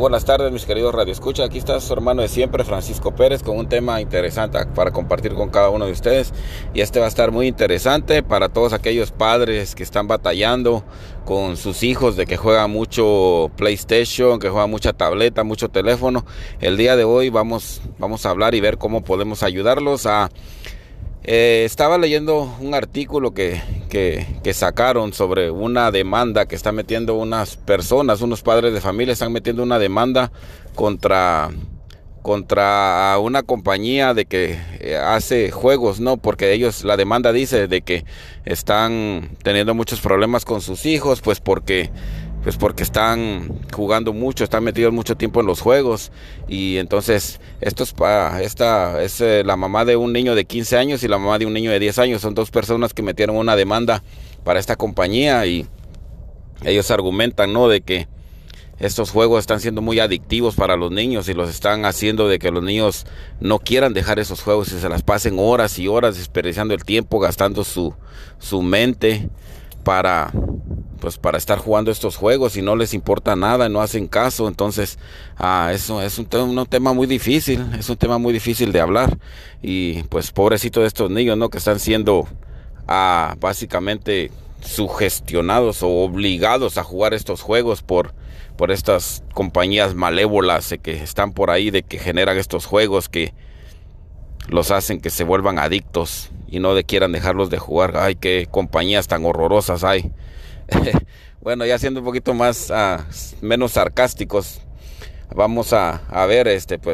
Buenas tardes, mis queridos radioescuchas. Aquí está su hermano de siempre, Francisco Pérez, con un tema interesante para compartir con cada uno de ustedes. Y este va a estar muy interesante para todos aquellos padres que están batallando con sus hijos, de que juegan mucho PlayStation, que juegan mucha tableta, mucho teléfono. El día de hoy vamos a hablar y ver cómo podemos ayudarlos a... estaba leyendo un artículo que sacaron sobre una demanda que están metiendo unas personas, unos padres de familia, están metiendo una demanda contra una compañía de que hace juegos, ¿no? Porque ellos, la demanda dice de que están teniendo muchos problemas con sus hijos, pues porque están jugando mucho, están metidos mucho tiempo en los juegos. Y entonces esta es la mamá de un niño de 15 años y la mamá de un niño de 10 años. Son dos personas que metieron una demanda para esta compañía y ellos argumentan, ¿no?, de que estos juegos están siendo muy adictivos para los niños y los están haciendo de que los niños no quieran dejar esos juegos y se las pasen horas y horas desperdiciando el tiempo, gastando su mente para estar jugando estos juegos y no les importa nada, no hacen caso. Entonces eso es un tema muy difícil, es un tema muy difícil de hablar. Y pues pobrecito de estos niños, ¿no?, que están siendo básicamente sugestionados o obligados a jugar estos juegos por estas compañías malévolas que están por ahí, de que generan estos juegos que los hacen que se vuelvan adictos y no quieran dejarlos de jugar. Ay, qué compañías tan horrorosas hay. Bueno, ya siendo un poquito menos sarcásticos, vamos a ver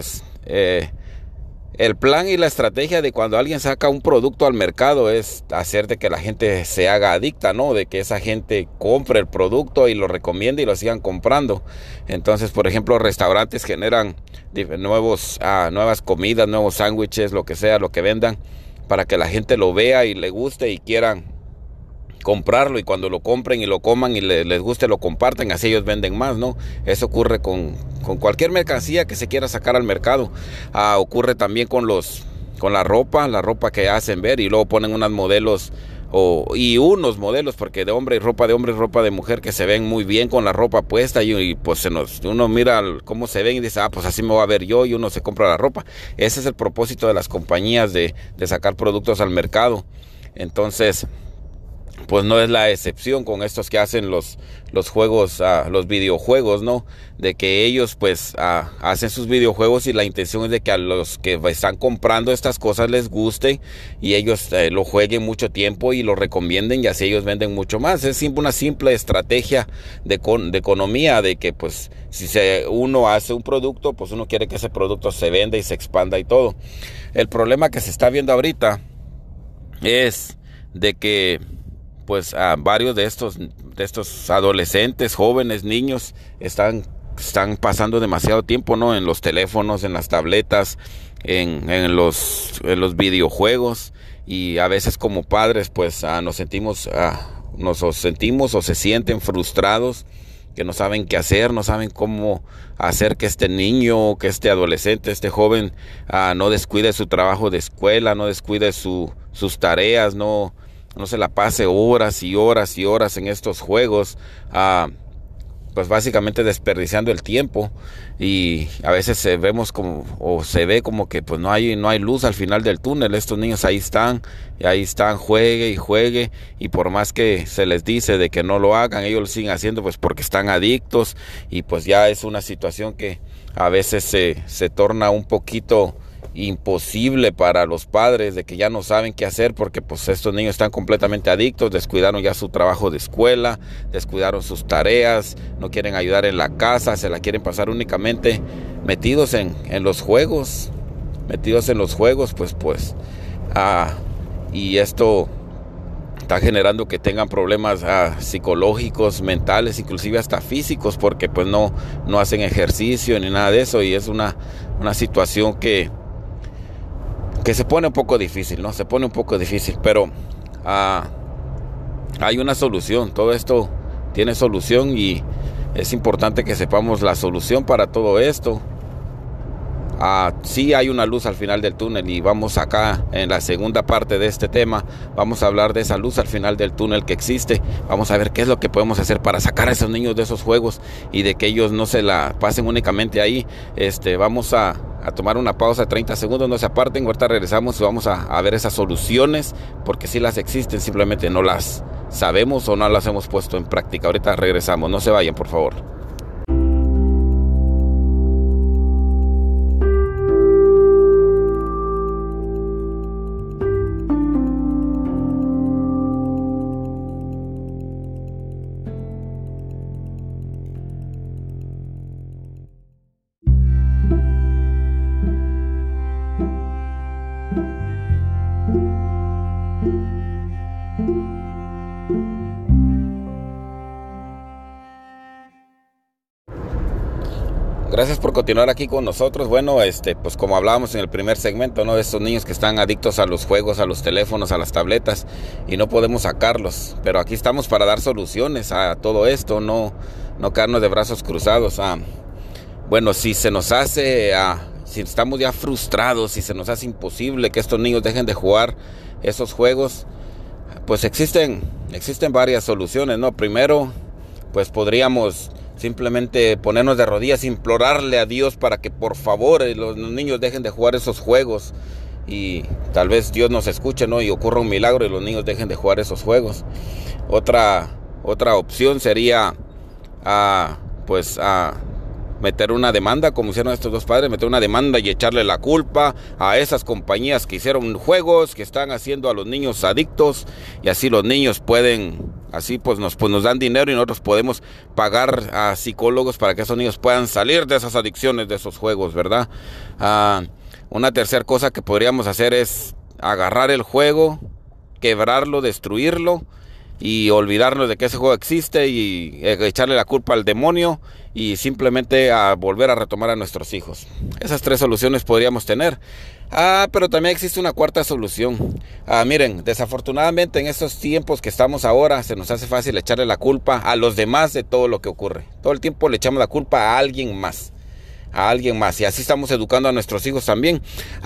el plan y la estrategia de cuando alguien saca un producto al mercado es hacer de que la gente se haga adicta, ¿no? De que esa gente compre el producto y lo recomiende y lo sigan comprando. Entonces, por ejemplo, restaurantes generan nuevas comidas, nuevos sándwiches, lo que sea, lo que vendan, para que la gente lo vea y le guste y quieran comprarlo, y cuando lo compren y lo coman y les guste, lo comparten, así ellos venden más, ¿no? Eso ocurre con cualquier mercancía que se quiera sacar al mercado. Ocurre también con la ropa que hacen ver y luego ponen unos modelos, porque de hombre y ropa de mujer, que se ven muy bien con la ropa puesta y pues uno mira cómo se ven y dice, pues así me voy a ver yo, y uno se compra la ropa. Ese es el propósito de las compañías de sacar productos al mercado. Entonces, pues no es la excepción con estos que hacen los juegos, los videojuegos, ¿no? De que ellos pues hacen sus videojuegos y la intención es de que a los que están comprando estas cosas les guste y ellos lo jueguen mucho tiempo y lo recomienden, y así ellos venden mucho más. Es una simple estrategia de economía, de que pues si uno hace un producto, pues uno quiere que ese producto se venda y se expanda y todo. El problema que se está viendo ahorita es de que pues varios de estos adolescentes, jóvenes, niños están pasando demasiado tiempo, ¿no?, en los teléfonos, en las tabletas, en los videojuegos, y a veces como padres pues nos sentimos o se sienten frustrados, que no saben qué hacer, no saben cómo hacer que este niño, que este adolescente, este joven no descuide su trabajo de escuela, no descuide sus tareas, no se la pase horas y horas y horas en estos juegos, pues básicamente desperdiciando el tiempo. Y a veces se ve como que pues no hay luz al final del túnel. Estos niños ahí están, juegue y juegue, y por más que se les dice de que no lo hagan, ellos lo siguen haciendo pues porque están adictos, y pues ya es una situación que a veces se torna un poquito imposible para los padres, de que ya no saben qué hacer porque pues estos niños están completamente adictos, descuidaron ya su trabajo de escuela, descuidaron sus tareas, no quieren ayudar en la casa, se la quieren pasar únicamente metidos en los juegos, y esto está generando que tengan problemas psicológicos, mentales, inclusive hasta físicos, porque pues no hacen ejercicio ni nada de eso, y es una situación que se pone un poco difícil, ¿no? Se pone un poco difícil, pero hay una solución. Todo esto tiene solución y es importante que sepamos la solución para todo esto. Sí hay una luz al final del túnel, y vamos acá en la segunda parte de este tema, vamos a hablar de esa luz al final del túnel que existe. Vamos a ver qué es lo que podemos hacer para sacar a esos niños de esos juegos y de que ellos no se la pasen únicamente ahí. Vamos a tomar una pausa de 30 segundos, no se aparten, ahorita regresamos y vamos a ver esas soluciones, porque sí las existen, simplemente no las sabemos o no las hemos puesto en práctica. Ahorita regresamos, no se vayan, por favor. Gracias por continuar aquí con nosotros. Bueno, pues como hablábamos en el primer segmento, ¿no? De estos niños que están adictos a los juegos, a los teléfonos, a las tabletas, y no podemos sacarlos. Pero aquí estamos para dar soluciones a todo esto, no quedarnos de brazos cruzados. Bueno, si se nos hace, si estamos ya frustrados, si se nos hace imposible que estos niños dejen de jugar esos juegos, pues existen varias soluciones, ¿no? Primero, pues podríamos simplemente ponernos de rodillas, implorarle a Dios para que por favor los niños dejen de jugar esos juegos, y tal vez Dios nos escuche, ¿no? Y ocurra un milagro y los niños dejen de jugar esos juegos. Otra opción sería meter una demanda, como hicieron estos dos padres, meter una demanda y echarle la culpa a esas compañías que hicieron juegos, que están haciendo a los niños adictos, y así los niños pueden, así pues nos dan dinero y nosotros podemos pagar a psicólogos para que esos niños puedan salir de esas adicciones, de esos juegos, ¿verdad? Una tercera cosa que podríamos hacer es agarrar el juego, quebrarlo, destruirlo y olvidarnos de que ese juego existe y echarle la culpa al demonio y simplemente volver a retomar a nuestros hijos. Esas tres soluciones podríamos tener. Pero también existe una cuarta solución. Miren, desafortunadamente en estos tiempos que estamos ahora, se nos hace fácil echarle la culpa a los demás de todo lo que ocurre. Todo el tiempo le echamos la culpa a alguien más. Y así estamos educando a nuestros hijos también.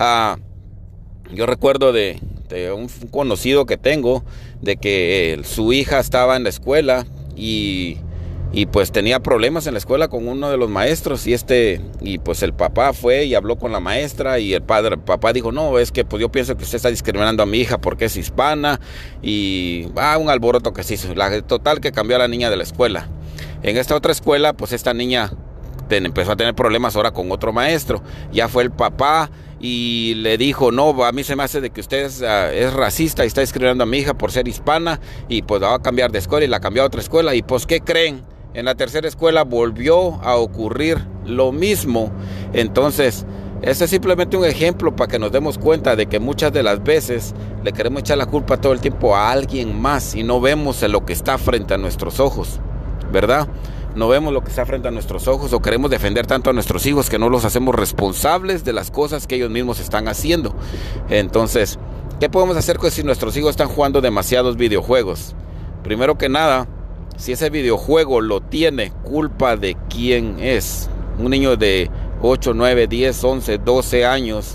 Yo recuerdo de un conocido que tengo, de que su hija estaba en la escuela y pues tenía problemas en la escuela con uno de los maestros, y pues el papá fue y habló con la maestra, y el papá dijo: no, es que pues yo pienso que usted está discriminando a mi hija porque es hispana, y un alboroto que se hizo. Total que cambió a la niña de la escuela. En esta otra escuela, pues esta niña empezó a tener problemas ahora con otro maestro. Ya fue el papá y le dijo: no, a mí se me hace de que usted es racista y está discriminando a mi hija por ser hispana, y pues la va a cambiar de escuela, y la cambió a otra escuela. Y pues, ¿qué creen? En la tercera escuela volvió a ocurrir lo mismo. Entonces, este es simplemente un ejemplo para que nos demos cuenta de que muchas de las veces le queremos echar la culpa todo el tiempo a alguien más y no vemos lo que está frente a nuestros ojos, ¿verdad? No vemos lo que está frente a nuestros ojos, o queremos defender tanto a nuestros hijos que no los hacemos responsables de las cosas que ellos mismos están haciendo. Entonces, ¿qué podemos hacer si nuestros hijos están jugando demasiados videojuegos? Primero que nada, si ese videojuego lo tiene, culpa de quién es. Un niño de 8, 9, 10, 11, 12 años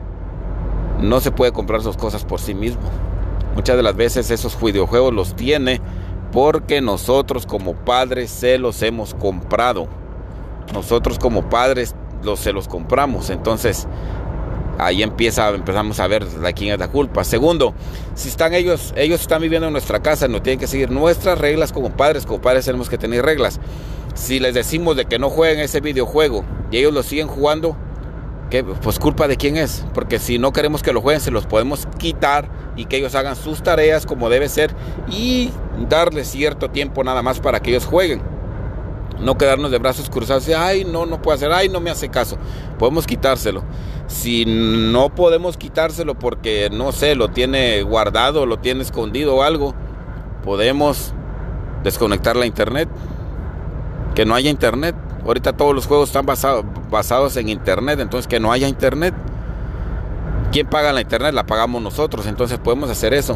no se puede comprar sus cosas por sí mismo. Muchas de las veces esos videojuegos los tiene porque nosotros como padres se los hemos comprado. Nosotros como padres se los compramos. Entonces ahí empezamos a ver quién es la culpa. Segundo, si ellos están viviendo en nuestra casa, no tienen que seguir nuestras reglas como padres. Como padres tenemos que tener reglas. Si les decimos de que no jueguen ese videojuego y ellos lo siguen jugando, pues culpa de quién es. Porque si no queremos que lo jueguen, se los podemos quitar y que ellos hagan sus tareas como debe ser, y darles cierto tiempo nada más para que ellos jueguen. No quedarnos de brazos cruzados y ay, no puede hacer, ay, no me hace caso. Podemos quitárselo. Si no podemos quitárselo porque, no sé, lo tiene guardado, lo tiene escondido o algo, podemos desconectar la internet. Que no haya internet. Ahorita todos los juegos están basados en internet, entonces que no haya internet. ¿Quién paga la internet? La pagamos nosotros, entonces podemos hacer eso.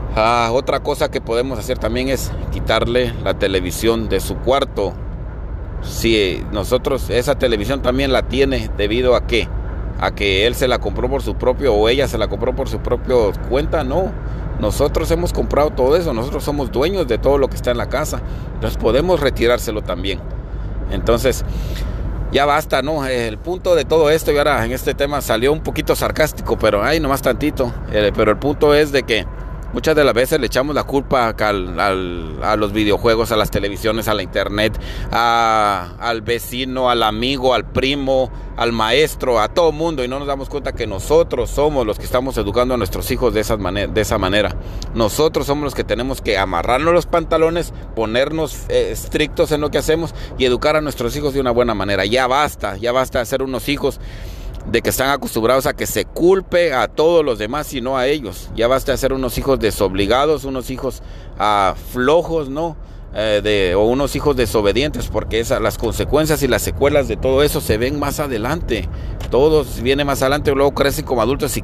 Otra cosa que podemos hacer también es quitarle la televisión de su cuarto. si nosotros, esa televisión también la tiene debido a que él se la compró por su propio, o ella se la compró por su propia cuenta. No, nosotros hemos comprado todo eso, nosotros somos dueños de todo lo que está en la casa, entonces podemos retirárselo también. Entonces ya basta, ¿no? El punto de todo esto, y ahora en este tema salió un poquito sarcástico, pero nomás tantito, pero el punto es de que muchas de las veces le echamos la culpa a los videojuegos, a las televisiones, a la internet, al vecino, al amigo, al primo, al maestro, a todo mundo, y no nos damos cuenta que nosotros somos los que estamos educando a nuestros hijos de esa manera. Nosotros somos los que tenemos que amarrarnos los pantalones, ponernos estrictos en lo que hacemos y educar a nuestros hijos de una buena manera. Ya basta de ser unos hijos de que están acostumbrados a que se culpe a todos los demás y no a ellos. Ya basta de ser unos hijos desobligados, unos hijos flojos, ¿no? O unos hijos desobedientes, porque las consecuencias y las secuelas de todo eso se ven más adelante. Todos vienen más adelante, luego crecen como adultos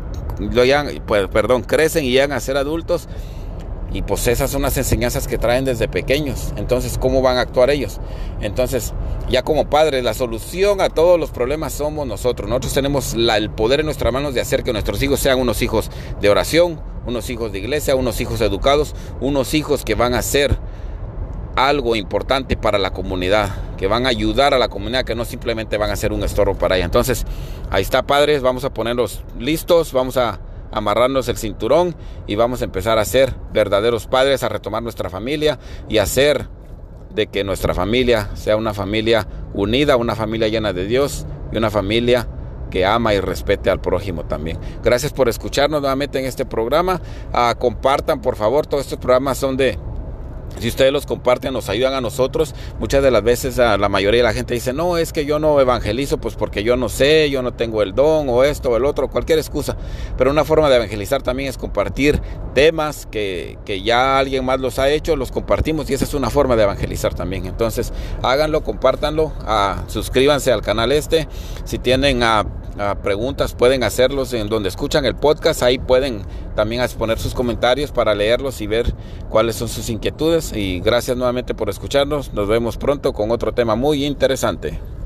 crecen y llegan a ser adultos. Y pues esas son las enseñanzas que traen desde pequeños. Entonces, ¿cómo van a actuar ellos? Entonces, ya como padres, la solución a todos los problemas somos nosotros. Nosotros tenemos el poder en nuestras manos de hacer que nuestros hijos sean unos hijos de oración, unos hijos de iglesia, unos hijos educados, unos hijos que van a ser algo importante para la comunidad, que van a ayudar a la comunidad, que no simplemente van a ser un estorbo para ella. Entonces, ahí está, padres, vamos a ponerlos listos, vamos a amarrarnos el cinturón y vamos a empezar a ser verdaderos padres, a retomar nuestra familia y hacer de que nuestra familia sea una familia unida, una familia llena de Dios y una familia que ama y respete al prójimo también. Gracias por escucharnos nuevamente en este programa. Compartan, por favor, todos estos programas son si ustedes los comparten, nos ayudan a nosotros. Muchas de las veces la mayoría de la gente dice, no, es que yo no evangelizo, pues porque yo no sé, yo no tengo el don, o esto o el otro, cualquier excusa. Pero una forma de evangelizar también es compartir temas que ya alguien más los ha hecho, los compartimos, y esa es una forma de evangelizar también. Entonces, háganlo, compártanlo, suscríbanse al canal si tienen preguntas, pueden hacerlos en donde escuchan el podcast. Ahí pueden también exponer sus comentarios para leerlos y ver cuáles son sus inquietudes. Y gracias nuevamente por escucharnos. Nos vemos pronto con otro tema muy interesante.